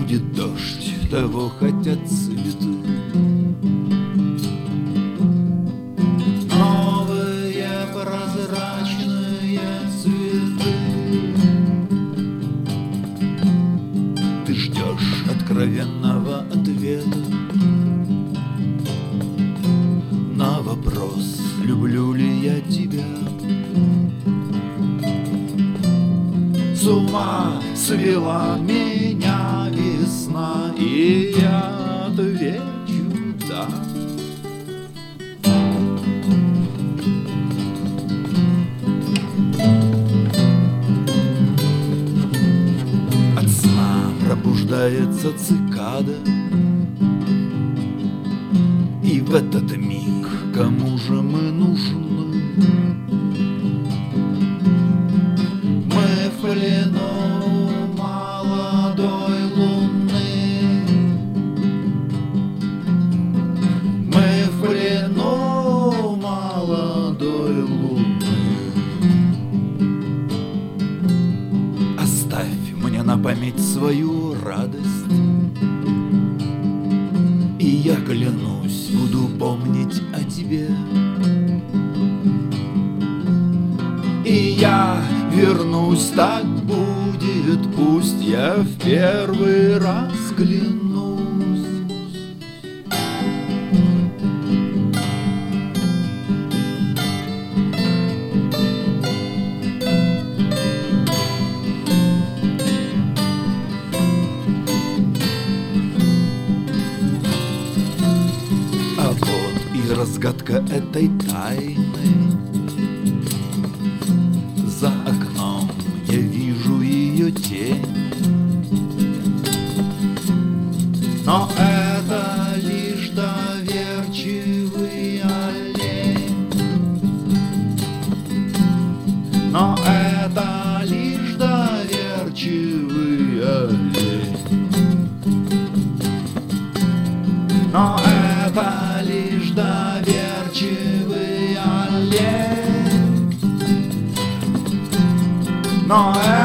будет дождь, того хотят цветы. Новые прозрачные цветы. Ты ждешь откровенного ответа на вопрос, люблю ли я тебя. С ума свела меня весна, и я отвечу да. От сна пробуждается цикада, и в этот миг кому же мы нужны? Мы в плену молодой луны. Мы в плену молодой луны. Оставь мне на память свою радость, и я клянусь, буду помнить о тебе. И я вернусь, так будет, пусть я в первый раз клянусь. А вот и разгадка этой тайны. За окном я вижу ее тень, но это лишь доверчивый олень. Но это лишь доверчивый олень. Но это лишь доверчивый олень. Но